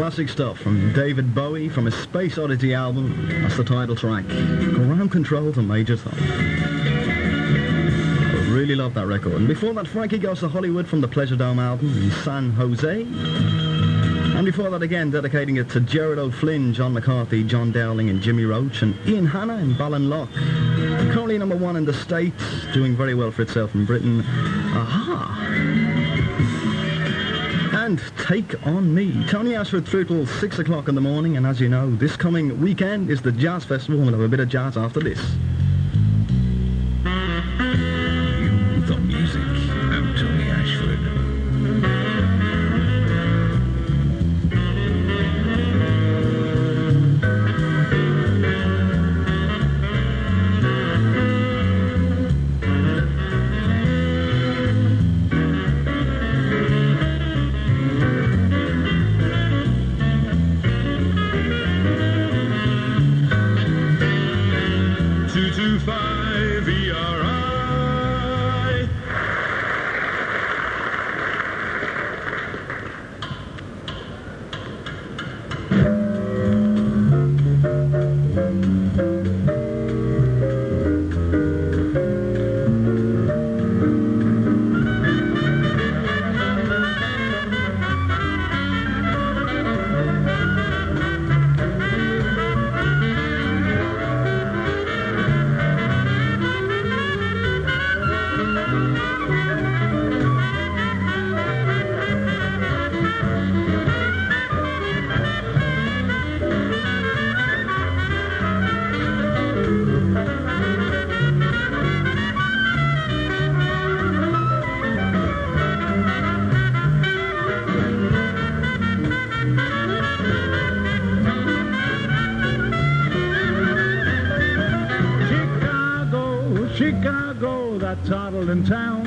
Classic stuff from David Bowie from his Space Oddity album. That's the title track. Ground Control to Major Tom. I really love that record. And before that, Frankie Goes to Hollywood from the Pleasure Dome album in San Jose. And before that again, dedicating it to Gerard O'Flynn, John McCarthy, John Dowling and Jimmy Roach, and Ian Hanna in Ballinlough. Currently number 1 in the States, doing very well for itself in Britain. Aha! And Take On Me. Tony Ashford through till 6 o'clock in the morning, and as you know, this coming weekend is the Jazz Festival. We'll have a bit of jazz after this. The music of Tony Ashford. Chicago, that toddling town.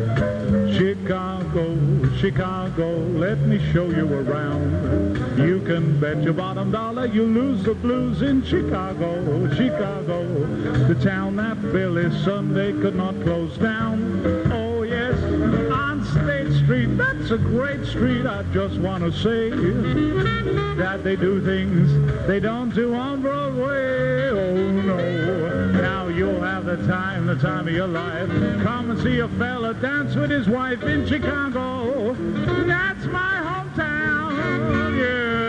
Chicago, Chicago, let me show you around. You can bet your bottom dollar you'll lose the blues in Chicago, Chicago, the town that Billy Sunday could not close down. Oh yes, on State Street, that's a great street. I just want to say that they do things they don't do on Broadway. Oh no, now you'll have the time of your life. Come and see a fella dance with his wife in Chicago. That's my hometown, yeah.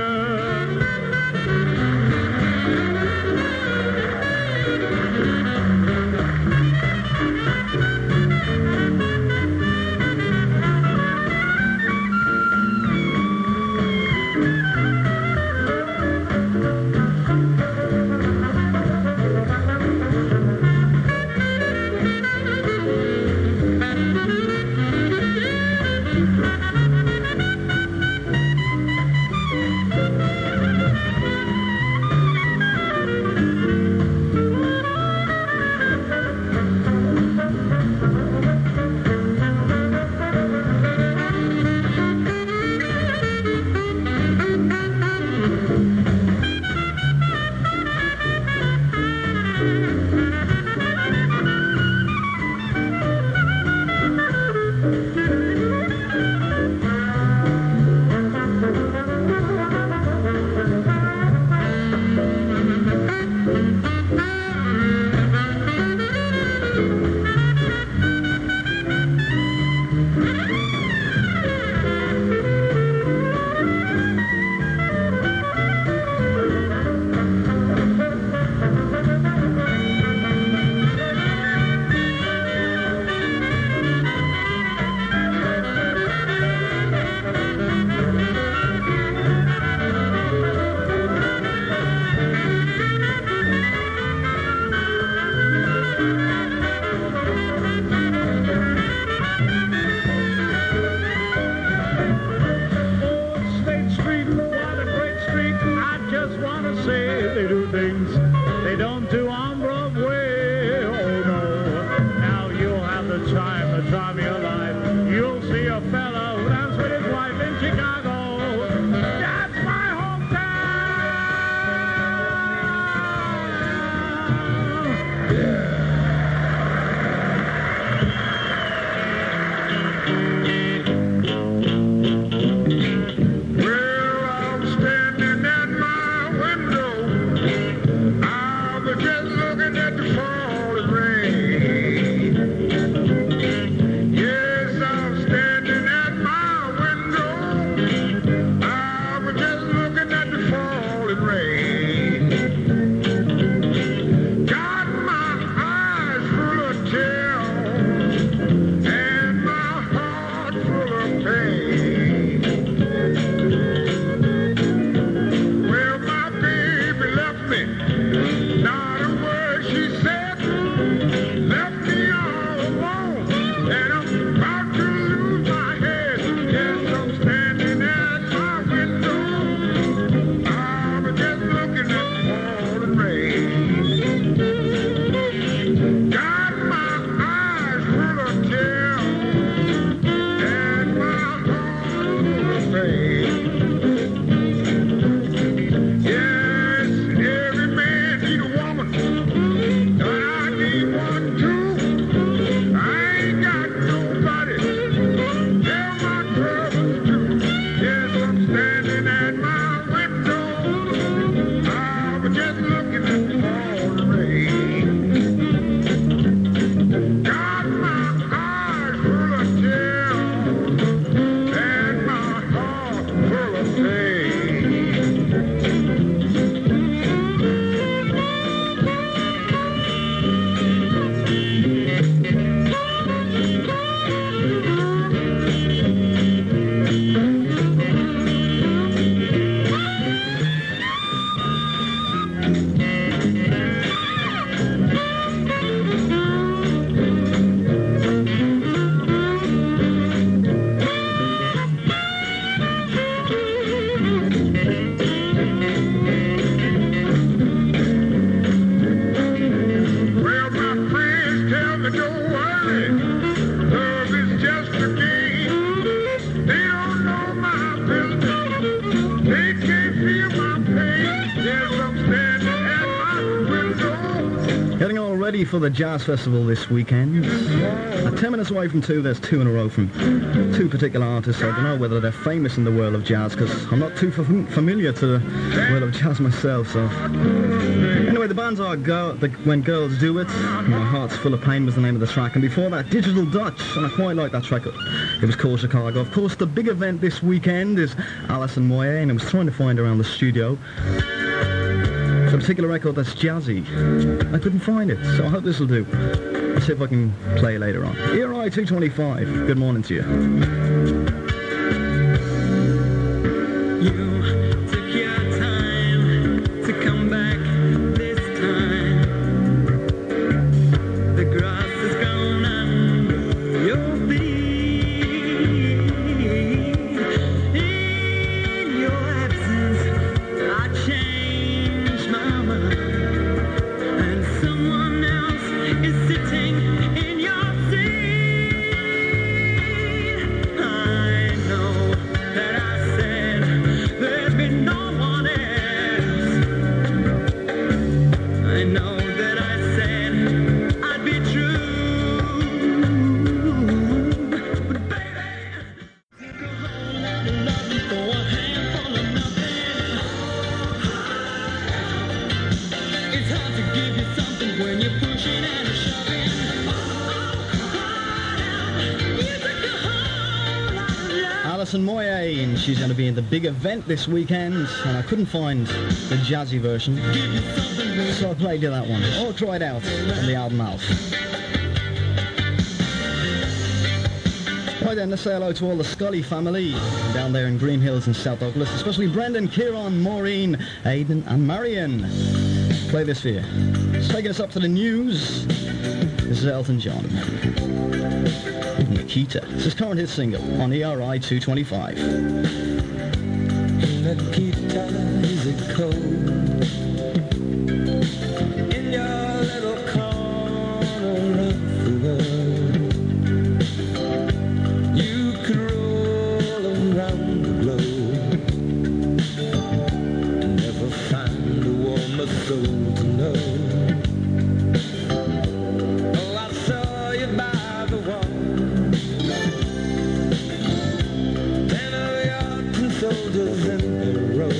ready for the Jazz Festival this weekend. At 10 minutes away from 2, there's 2 in a row from 2 particular artists. I don't know whether they're famous in the world of jazz, because I'm not too familiar to the world of jazz myself. So anyway, the bands are When Girls Do It, My Heart's Full of Pain was the name of the track, and before that, Digital Dutch, and I quite like that track. It was called Chicago. Of course, the big event this weekend is Alison Moyet, and I was trying to find her around the studio. It's a particular record that's jazzy. I couldn't find it, so I hope this will do. I'll see if I can play later on. ERI 225, good morning to you. You took your time to come back this time. The grass is gone under your feet. In your absence, I changed my mind, and someone else is sitting in your seat. I know that I said there'd be no one else. I know that I said I'd be true. But baby, take a whole lot of loving for a handful of nothing. It's hard to give you something when you're pushing and shoving. You took a whole lot of love. Alison Moyet, and she's going to be in the big event this weekend, and I couldn't find the jazzy version, so I played you that one. Or tried out on the album Alf. Right then, let's say hello to all the Scully family down there in Green Hills in South Douglas, especially Brendan, Kieran, Maureen, Aidan and Marion. Play this for you. It's taking us up to the news. This is Elton John. Nikita. This is current hit single on ERI 225. Nikita, is it cold in your little corner of the world? You could roll around the globe and never find a warmer soul to know. Oh, I saw you by the wall, 10 of your soldiers in a row,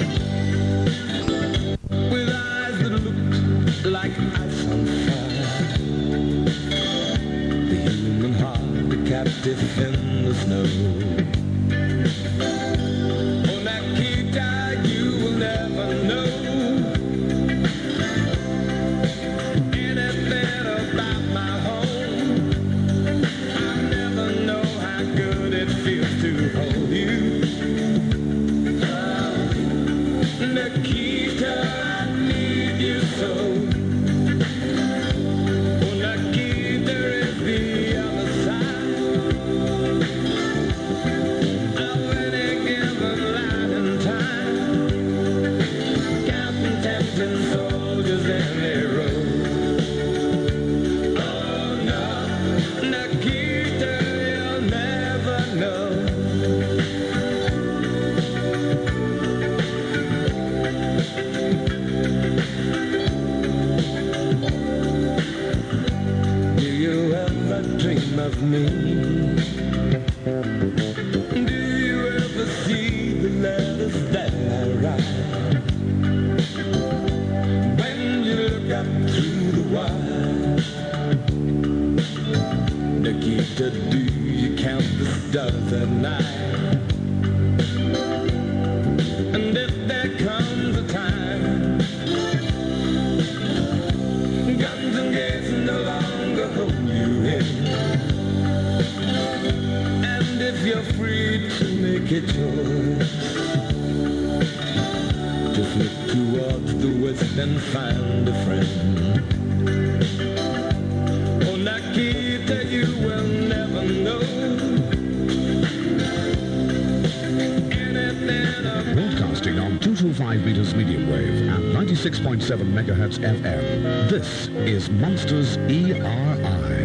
with eyes that looked like ice on fire. The human heart, a captive in the snow. Oh, Nikita, you will never know anything about my home. I'll never know how good it feels to hold you. Nikita, I need you so. Oh, Nikita is the other side of any given light and time, counting tempting soldiers in their row. Oh no, Nikita, you'll never know. Do you ever dream of me? Do you ever see the letters that I write? When you look up through the wire, Nikita, do you count the stars at night? And if there comes a time guns and gates no longer hold you in, and if you're free to make a choice, just look towards the west and find a friend. Oh, Nikita, you will never know anything about. Broadcasting on 225 meters medium wave and 96.7 megahertz FM. This is Monsters ERI.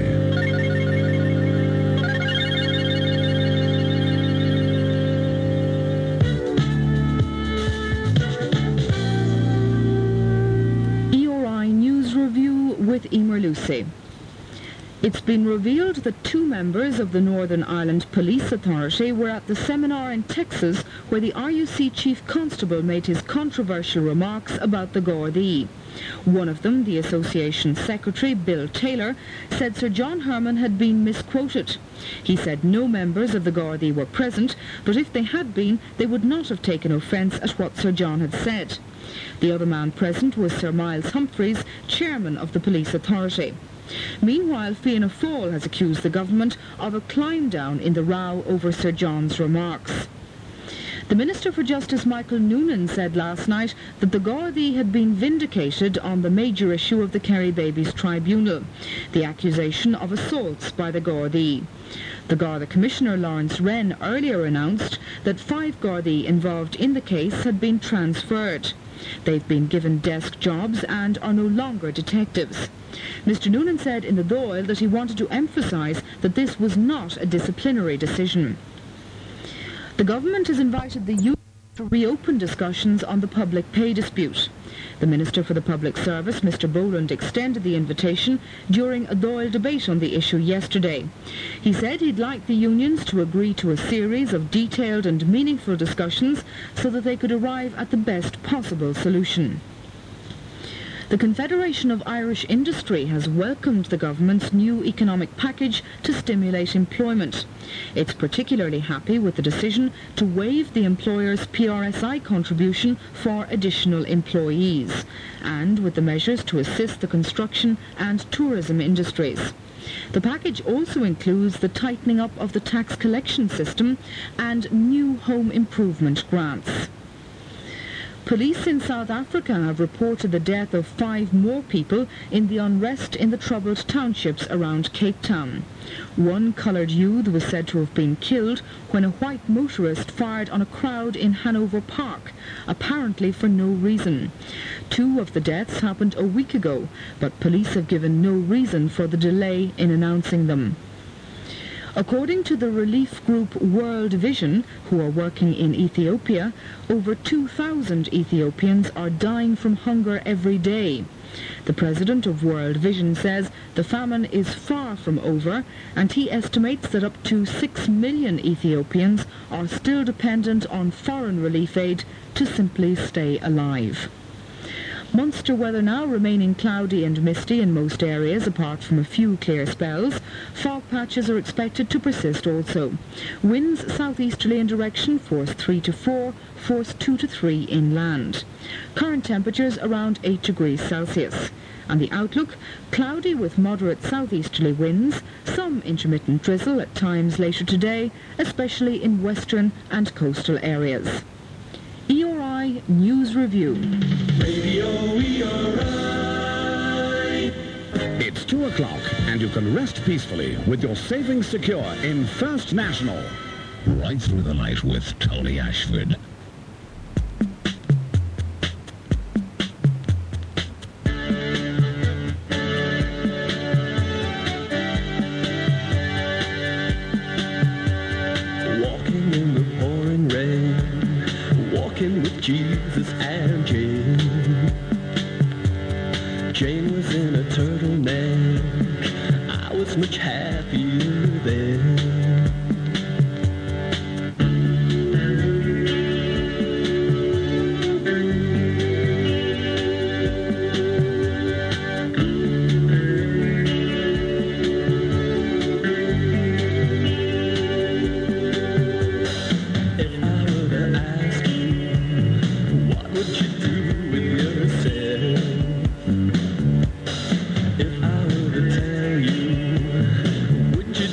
ERI News Review with Emer Lucy. Lucy. It's been revealed that 2 members of the Northern Ireland Police Authority were at the seminar in Texas where the RUC Chief Constable made his controversial remarks about the Gardaí. One of them, the association's secretary, Bill Taylor, said Sir John Herman had been misquoted. He said no members of the Gardaí were present, but if they had been, they would not have taken offence at what Sir John had said. The other man present was Sir Miles Humphreys, chairman of the police authority. Meanwhile, Fianna Fáil has accused the government of a climb down in the row over Sir John's remarks. The Minister for Justice Michael Noonan said last night that the Gardaí had been vindicated on the major issue of the Kerry Babies Tribunal, the accusation of assaults by the Gardaí. The Garda Commissioner Lawrence Wren earlier announced that 5 Gardaí involved in the case had been transferred. They've been given desk jobs and are no longer detectives. Mr Noonan said in the Dáil that he wanted to emphasise that this was not a disciplinary decision. The government has invited the union to reopen discussions on the public pay dispute. The Minister for the Public Service, Mr Boland, extended the invitation during a Dáil debate on the issue yesterday. He said he'd like the unions to agree to a series of detailed and meaningful discussions so that they could arrive at the best possible solution. The Confederation of Irish Industry has welcomed the government's new economic package to stimulate employment. It's particularly happy with the decision to waive the employer's PRSI contribution for additional employees, and with the measures to assist the construction and tourism industries. The package also includes the tightening up of the tax collection system and new home improvement grants. Police in South Africa have reported the death of 5 more people in the unrest in the troubled townships around Cape Town. One coloured youth was said to have been killed when a white motorist fired on a crowd in Hanover Park, apparently for no reason. 2 of the deaths happened a week ago, but police have given no reason for the delay in announcing them. According to the relief group World Vision, who are working in Ethiopia, over 2,000 Ethiopians are dying from hunger every day. The president of World Vision says the famine is far from over, and he estimates that up to 6 million Ethiopians are still dependent on foreign relief aid to simply stay alive. Munster weather now remaining cloudy and misty in most areas apart from a few clear spells. Fog patches are expected to persist also. Winds southeasterly in direction, force 3 to 4, force 2 to 3 inland. Current temperatures around 8 degrees Celsius. And the outlook, cloudy with moderate southeasterly winds, some intermittent drizzle at times later today, especially in western and coastal areas. ERI News Review. Radio ERI. It's 2 o'clock and you can rest peacefully with your savings secure in First National. Right through the night with Tony Ashford. Walking in the pouring rain, walking with Jesus and Jane. Jane was in a turtleneck, I was much happier then. Would you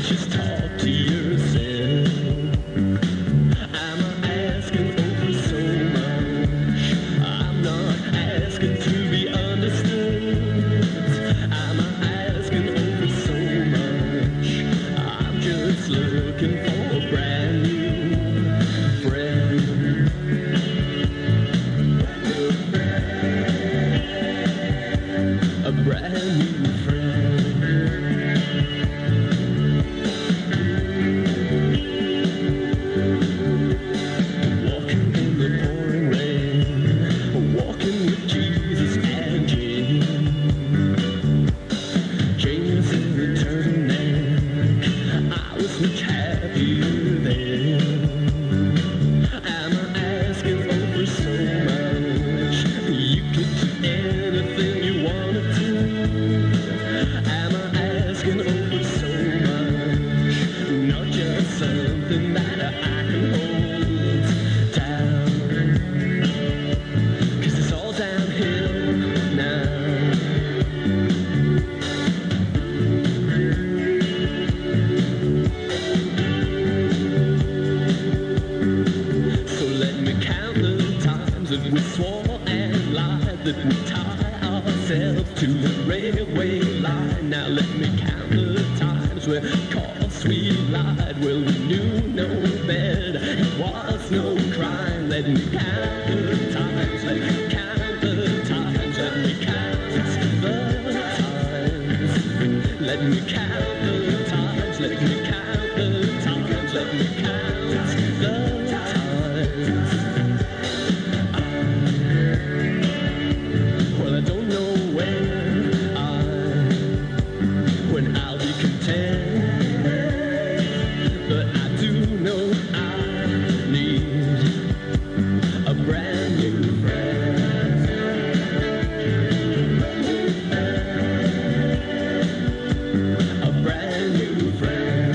swore and lied that we tie ourselves to the railway line. Now let me count the times where cause we lied. Well, we knew no better, it was no crime. Let me count the times, let me count the times, let me count the times. Let me count the times, let me count the times, let me count the times. Well, I don't know when I'll be content, but I do know I need a brand new friend. A brand new friend.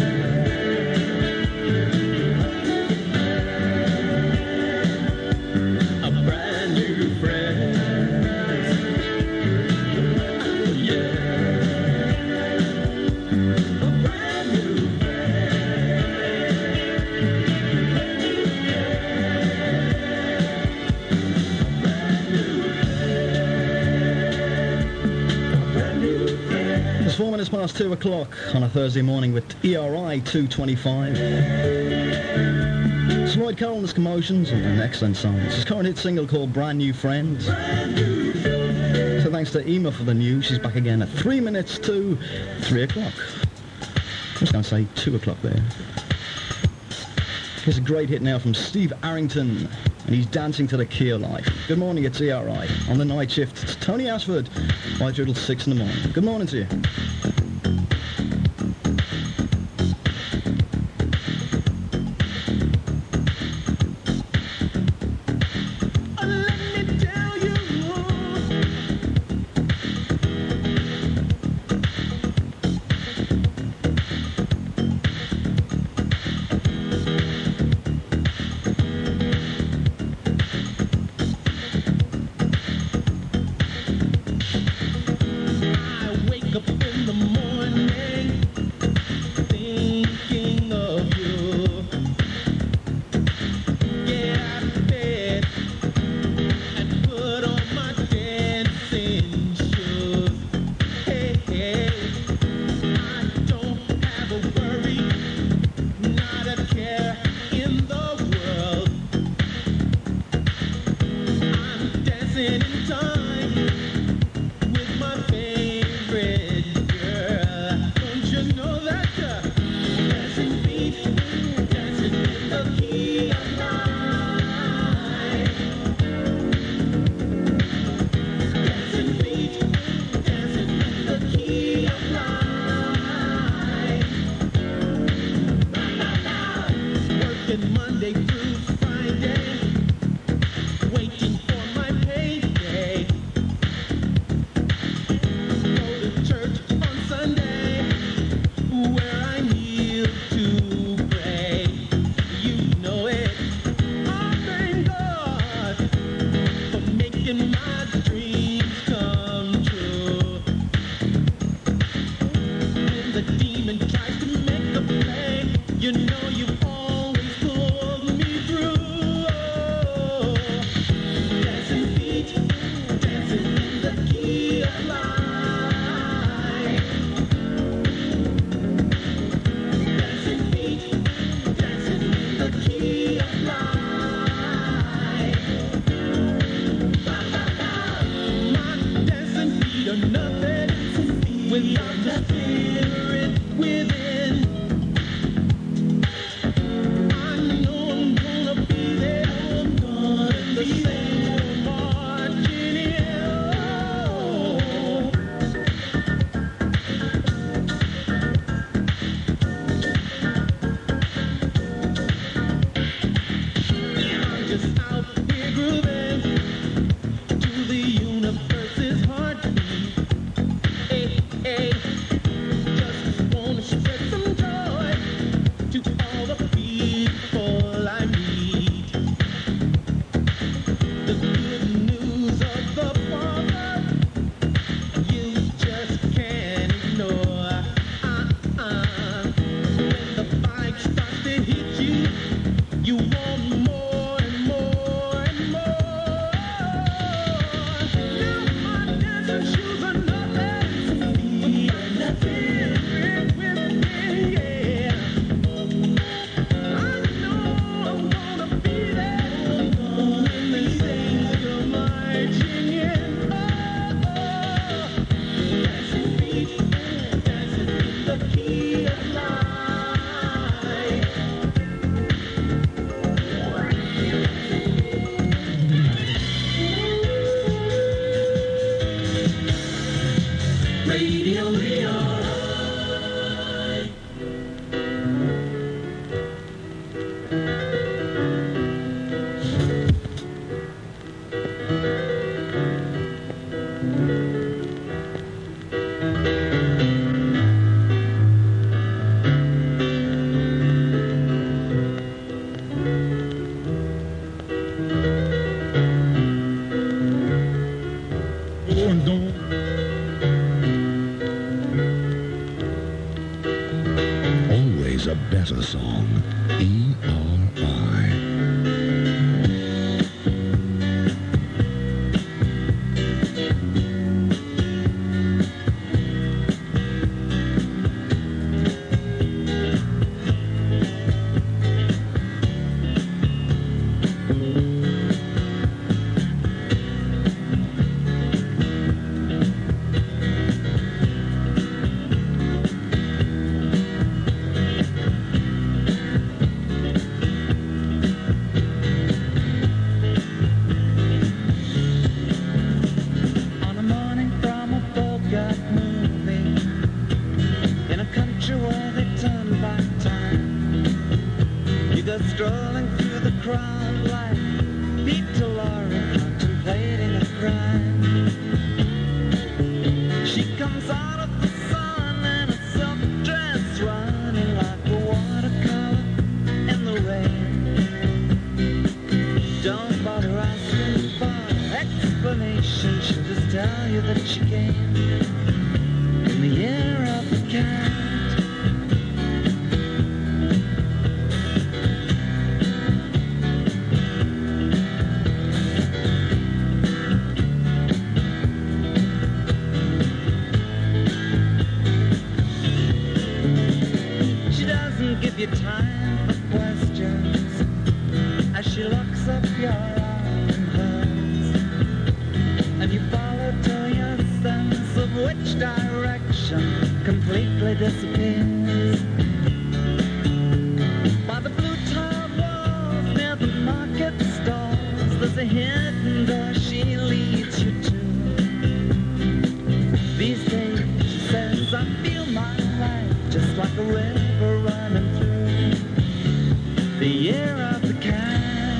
A brand new friend. It's 4 minutes past 2 o'clock on a Thursday morning with ERI 225. It's Lloyd Cole and his Commotions and an excellent song. It's his current hit single called Brand New Friend. So thanks to Ema for the news. She's back again at 3 minutes to 3 o'clock. I was going to say 2 o'clock there. Here's a great hit now from Steve Arrington, and he's dancing to the key of life. Good morning, it's ERI. On the night shift, it's Tony Ashford, right through till 6 in the morning. Good morning to you. crawling through the crowd like Peter Lorre contemplating a crime. She comes out of the sun in a silk dress, running like a watercolor in the rain. Don't bother asking for explanation, she'll just tell you that she came in the year of the cat. Give you time for questions as she locks up your arm in hers, and you follow till your sense of which direction completely disappears. By the blue tiled walls near the market stalls, there's a hidden door she leads you to. These days, she says, I feel my life just like a river running through the year of the cat.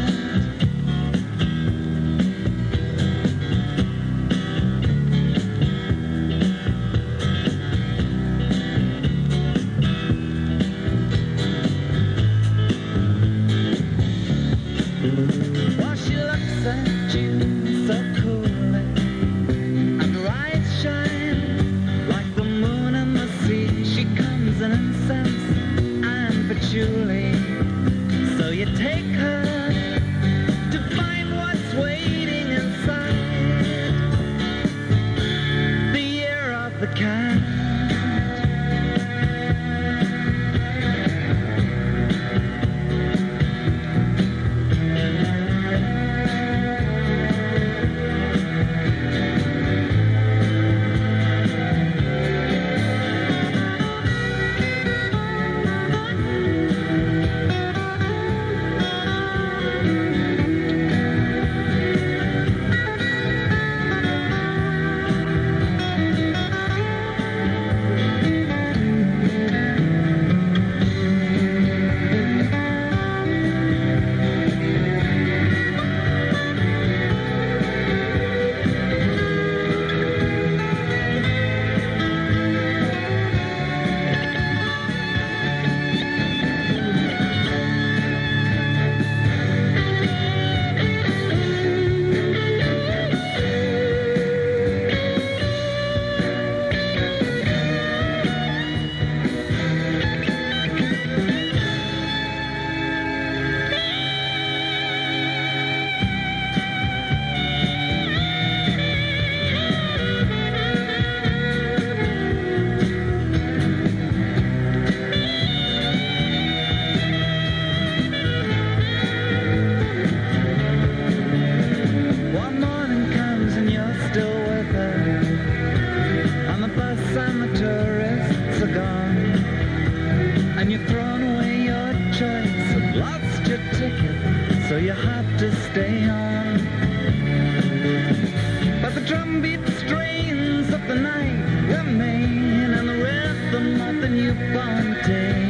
While she looks at you so coolly, and her eyes shine like the moon in the sea, she comes in incense and patchouli. So you take her to find what's waiting inside the year of the cat. So you have to stay on. But the drumbeat strains of the night remain, and the rhythm of the newborn day.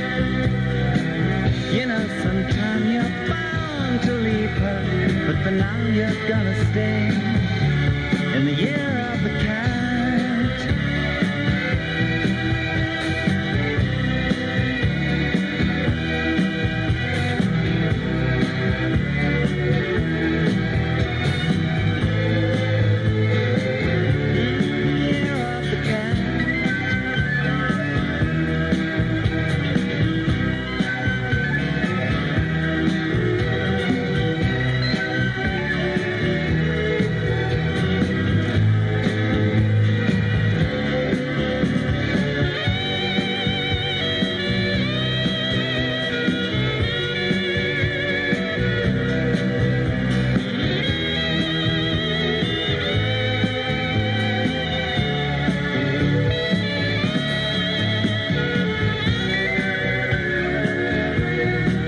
You know, sometime you're bound to leave her, but for now you're gonna stay in the year of the cat.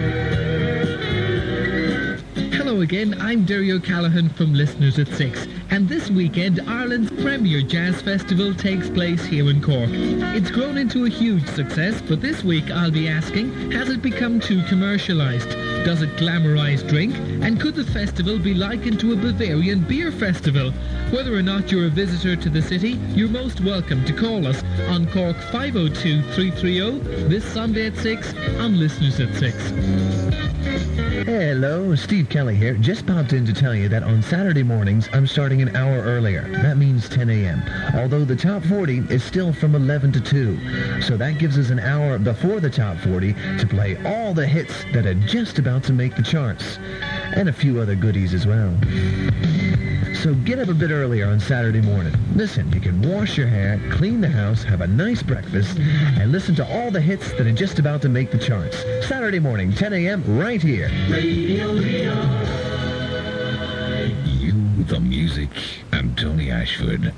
Again, I'm Derry O'Callaghan from Listeners at 6, and And this weekend, Ireland's premier jazz festival takes place here in Cork. It's grown into a huge success, but this week I'll be asking, has it become too commercialised? Does it glamorise drink? And could the festival be likened to a Bavarian beer festival? Whether or not you're a visitor to the city, you're most welcome to call us on Cork 502-330 this Sunday at 6 on Listeners at 6. Hello, Steve Kelly here. Just popped in to tell you that on Saturday mornings, I'm starting an hour earlier. That means 10 a.m. Although the Top 40 is still from 11 to 2. So that gives us an hour before the Top 40 to play all the hits that are just about to make the charts. And a few other goodies as well. So get up a bit earlier on Saturday morning. Listen, you can wash your hair, clean the house, have a nice breakfast, and listen to all the hits that are just about to make the charts. Saturday morning, 10 a.m. right here. Radio You, the music, and Tony Ashford.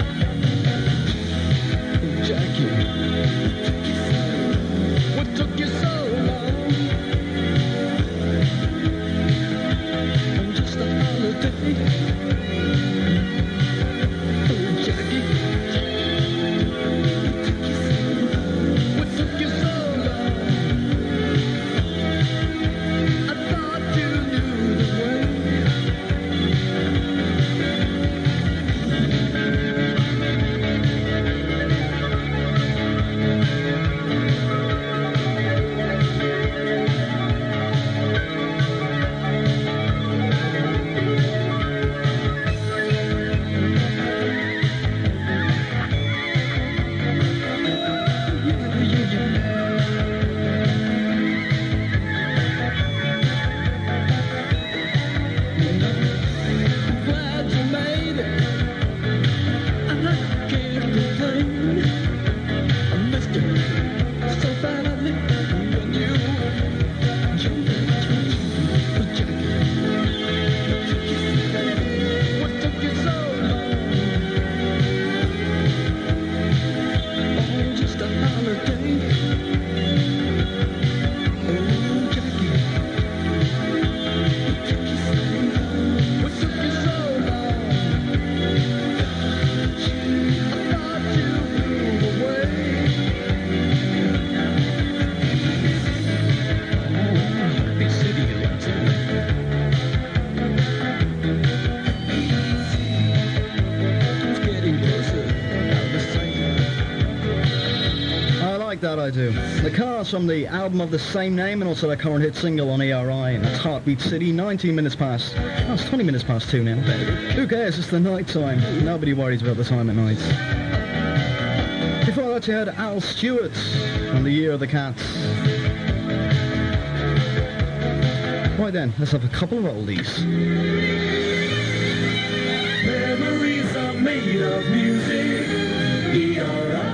What took you like that, I do. The Cars from the album of the same name and also their current hit single on ERI. And it's Heartbeat City, 19 minutes past. Oh, it's 20 minutes past 2 now. Who cares? It's the night time. Nobody worries about the time at night. Before that, you had Al Stewart on The Year of the Cat. Right then, let's have a couple of oldies. Memories are made of music. ERI.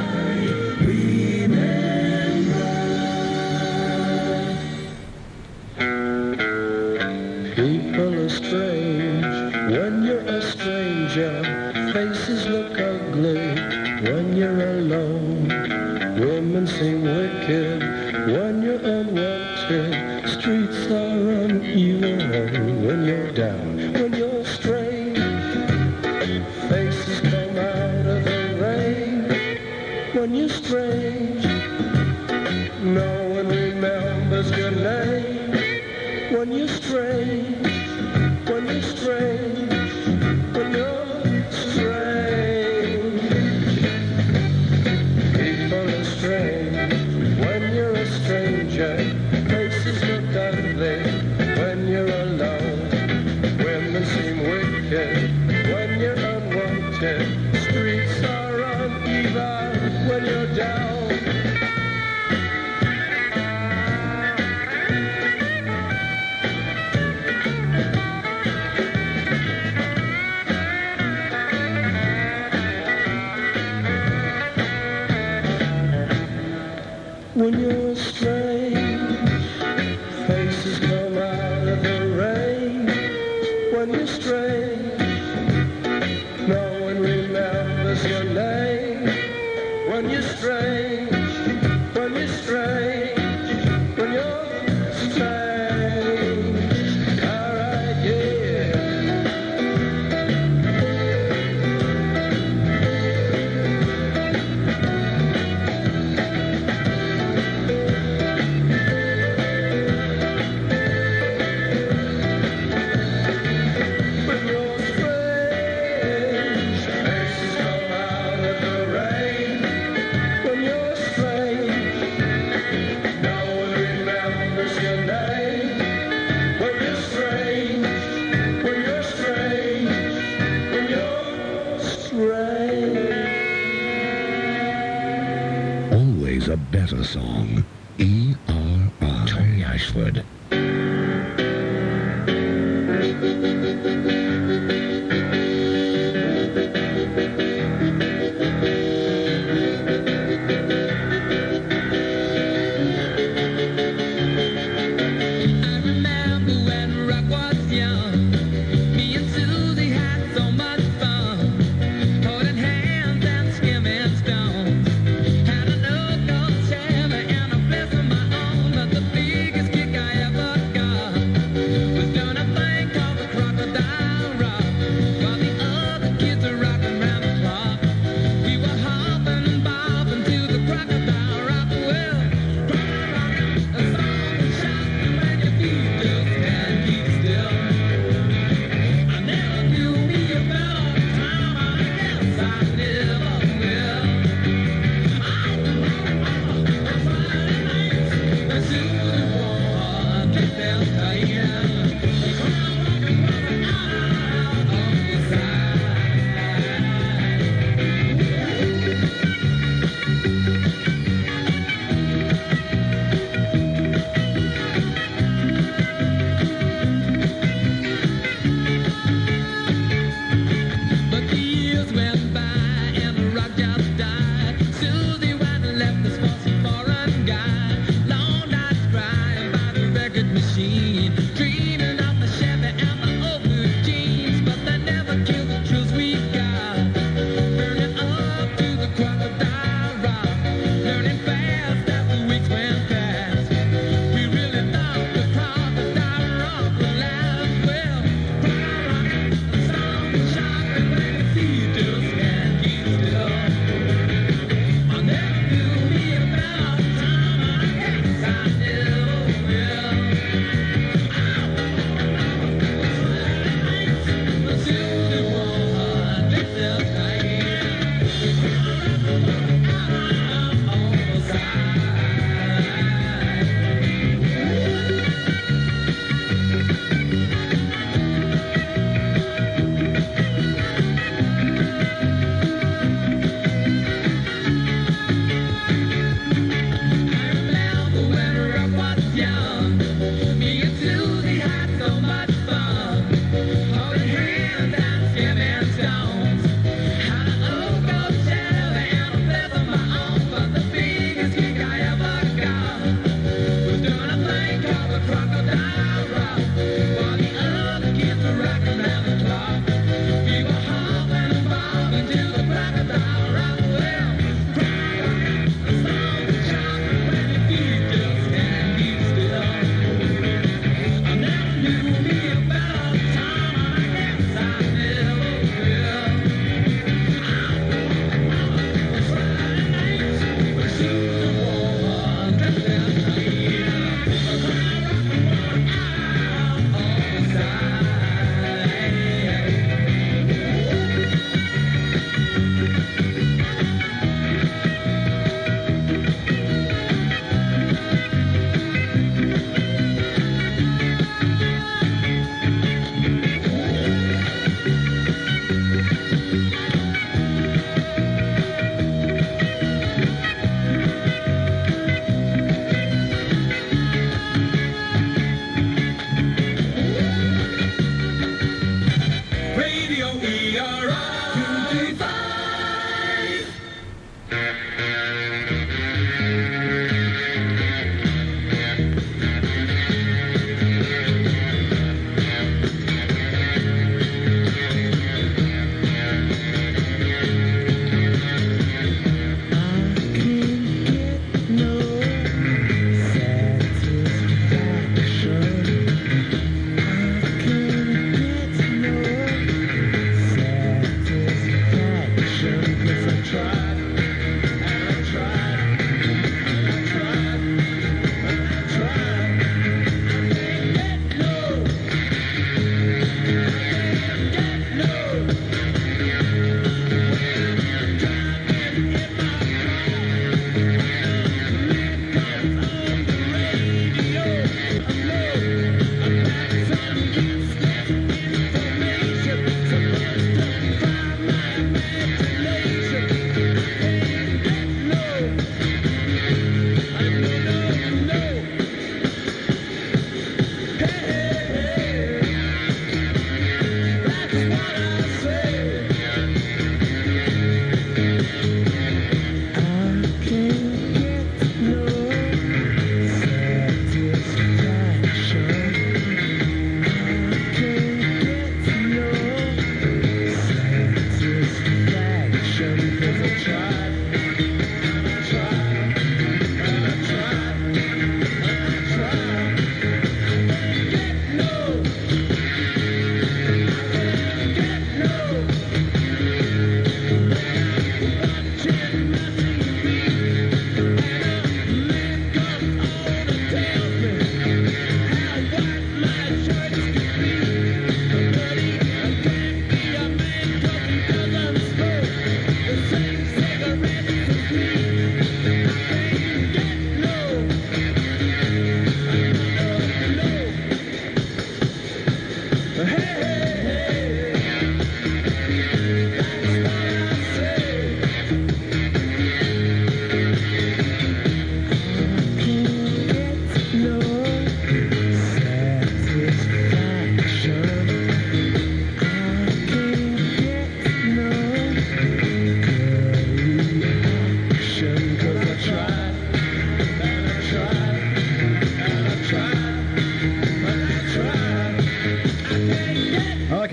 People are strange when you're a stranger. Faces look ugly when you're alone. Women seem wicked when you're unwanted. Streets are uneven when you're down. When you're strange, faces come out of the rain. When you're strange, no one remembers your name. When you're strange, when you're strange, when you're strange. People are strange when you're a stranger. Faces look ugly when you're alone. Women seem wicked when you're unwanted. Streets are uneven when you're down. When you're strange, faces come out of the rain. When you're strange, no one remembers your name. When you're strange, when you're strange, when you're strange. All right, yeah. Always a better song. ERI. Tony Ashford. Had a no-go Chevy and a bliss of my own, but the biggest kick I ever got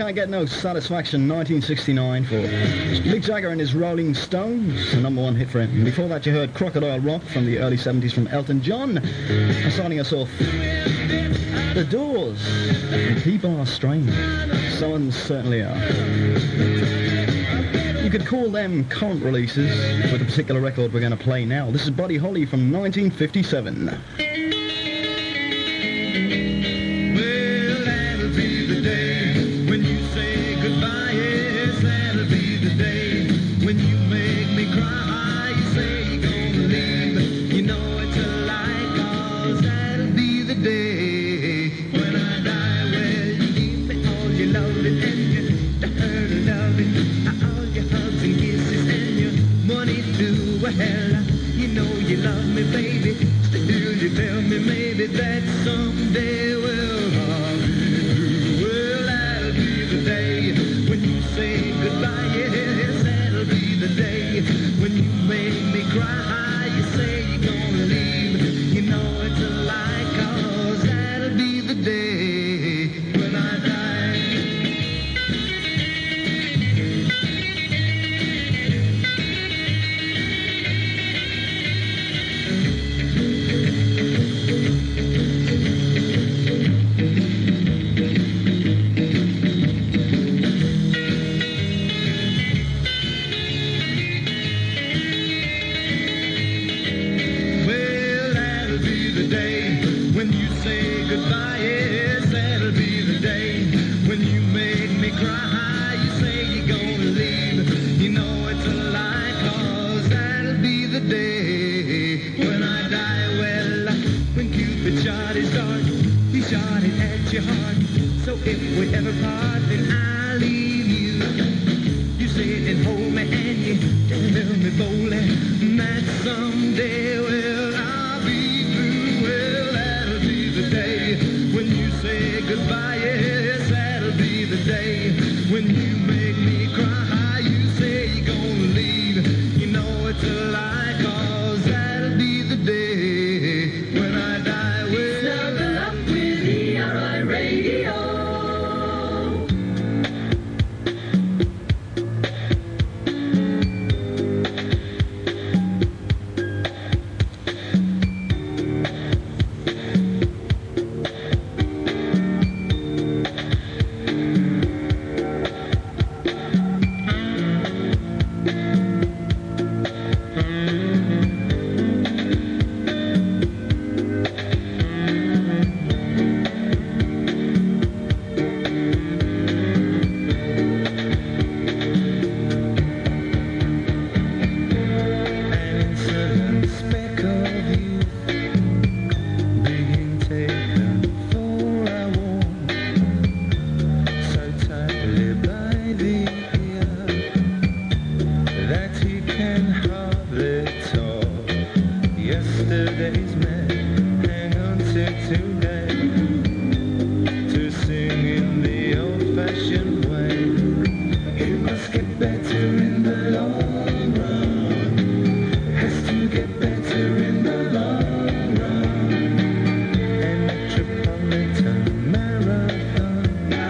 Can't Get No Satisfaction, 1969 for Mick Jagger and his Rolling Stones, the number one hit for him. And before that you heard Crocodile Rock from the early 70s from Elton John. And starting us off, The Doors, People Are Strange. Some certainly are. You could call them current releases with a particular record we're going to play now. This is Buddy Holly from 1957. Well, that'll be the day when you say goodbye. Yes, that'll be the day when you make me cry. You say you're gonna leave, you know it's a lie, 'cause that'll be the day when I die. Well, you give me all your loving and your dirty loving, all your hugs and kisses and your money too. Well, you know you love me, baby. Still you tell me maybe that someday we'll all be through. Well, that'll be the day when you say goodbye. Yes, that'll be the day when you make me cry. You say you're gonna leave, you know it's a lie, 'cause that'll be the day when I die. Well, that'll be the day when you say goodbye. Yes, that'll be the day when you make me cry. You say you're gonna leave, you know it's a lie, 'cause that'll be the day when I die. Well, when Cupid shot his dart, he shot it at your heart. So if we ever part, then I'll leave you. You sit and hold me and you tell me boldly that someday, well, I'll be through. Well, that'll be the day when you say goodbye. Yes, that'll be the day when you make me cry. You say you're gonna leave, you know it's a lie, 'cause that'll be the day when I die. Well, snuggle up with ERI Radio. Yesterday's man, hang on to today, to sing in the old-fashioned way. It must get better in the long run, has to get better in the long run. And Metropolitan Marathon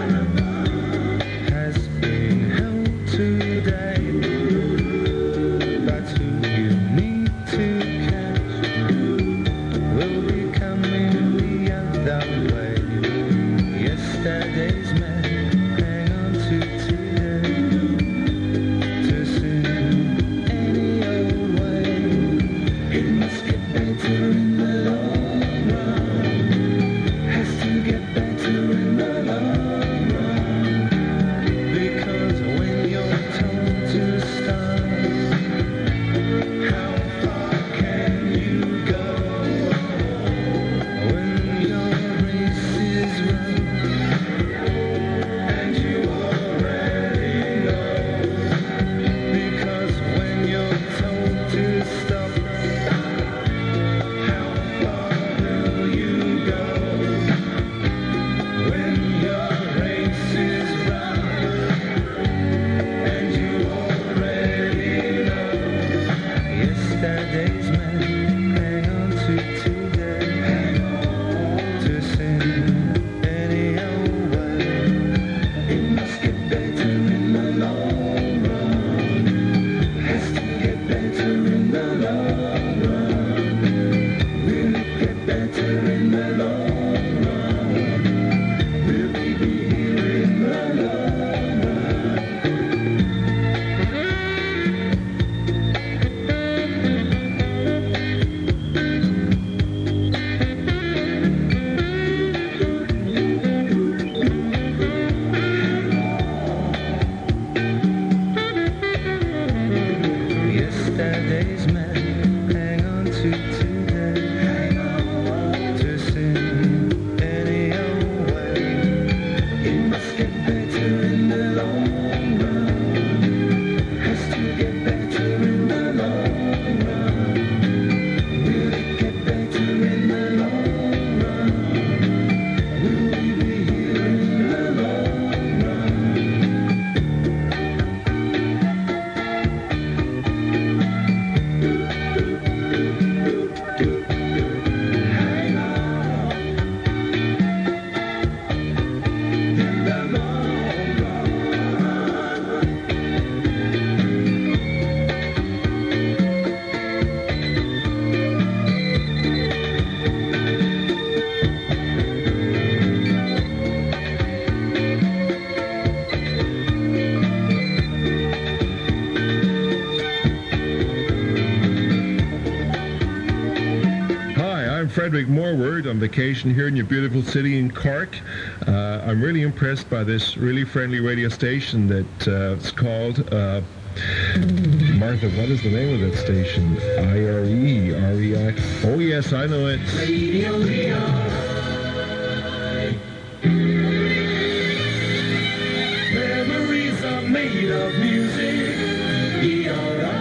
has been held today, but who you need to catch will be coming the Frederick Morward on vacation here in your beautiful city in Cork. I'm really impressed by this really friendly radio station that it's called... Martha, what is the name of that station? IRE, REI. Oh yes, I know it. Radio memories are made of music. ERI,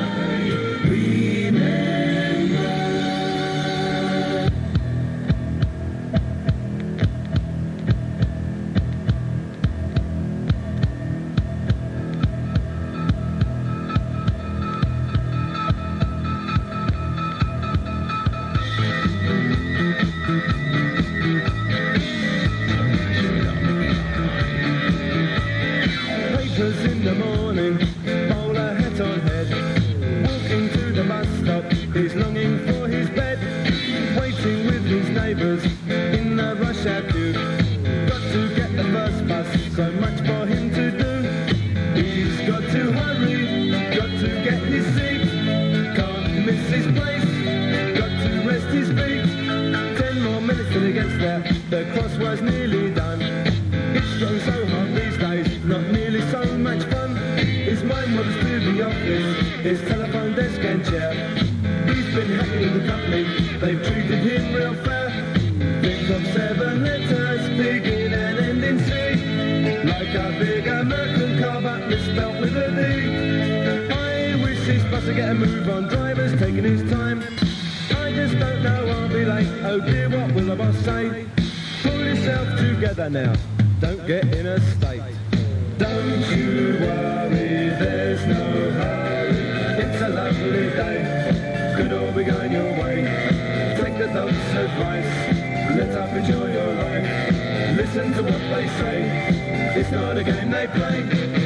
The cross was nearly done. It's grown so hot these days, not nearly so much fun. His mind wanders to the office, his telephone desk and chair. He's been happy with the company, they've treated him real fair. Think of 7 letters, begin and end in C. Like a big American car but misspelt with a D. I wish his boss would get a move on, drivers taking his time. I just don't know, I'll be late, oh dear, what will the boss say? Pull yourself together now, don't get in a state. Don't you worry, there's no hurry. It's a lovely day, could all be going your way. Take the dope's advice, let up, enjoy your life. Listen to what they say, it's not a game they play.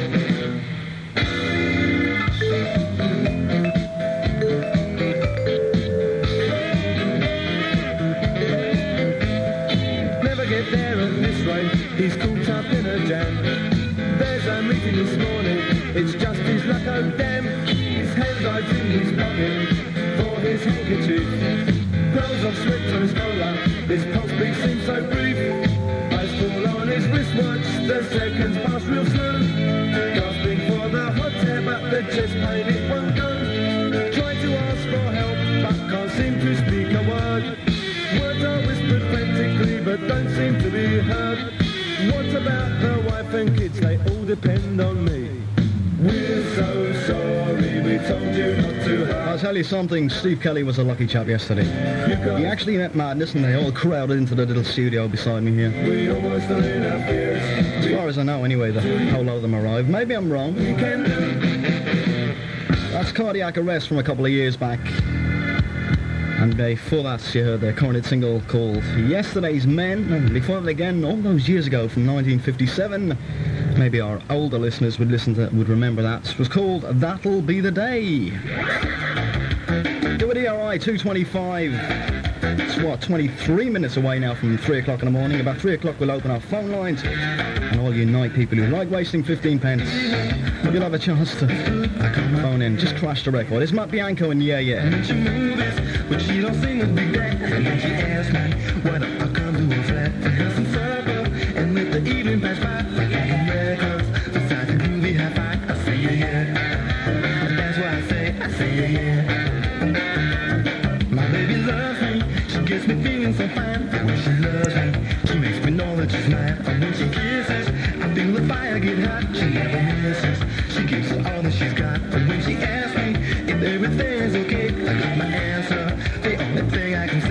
He's caught up in a jam. There's a meeting this morning, it's just his luck, oh damn. His hand hides in his pocket for his handkerchief. Pearls of sweat on his collar, his pulse beat seems so brief. Eyes fall on his wristwatch, the seconds pass real slow. Gasping for the hot air, but the chest pain it won't go. Try to ask for help, but can't seem to speak a word. Words are whispered frantically, but don't seem to be heard. What about the wife and kids? They all depend on me. We're so sorry we told you not to hurt. I'll tell you something, Steve Kelly was a lucky chap yesterday. He actually met Madness and they all crowded into the little studio beside me here. We almost don't enough years. As far as I know anyway, the whole lot of them arrived. Maybe I'm wrong. That's Cardiac Arrest from a couple of years back. And before that, you heard their current single called Yesterday's Men. And before that again, all those years ago from 1957, maybe our older listeners would remember that. It was called That'll Be the Day. Do it ERI 225. It's what, 23 minutes away now from 3 o'clock in the morning. About 3 o'clock we'll open our phone lines. And all you night people who like wasting 15 pence, you'll have a chance to phone in. Just crash the record. It's Matt Bianco and Yeah Yeah. But she don't sing a big back. And then she asked me, why don't I come to a flat and have some supper and let the evening pass by like some records beside the groovy high five. I say yeah. That's why I say yeah. My baby loves me. She gets me feeling so fine. And when she loves me, she makes me know that she's mine. And when she kisses, I feel the fire get hot. She never misses. She gives her all that she's got. And when she asks me if everything's okay, I got my answer. The only thing I can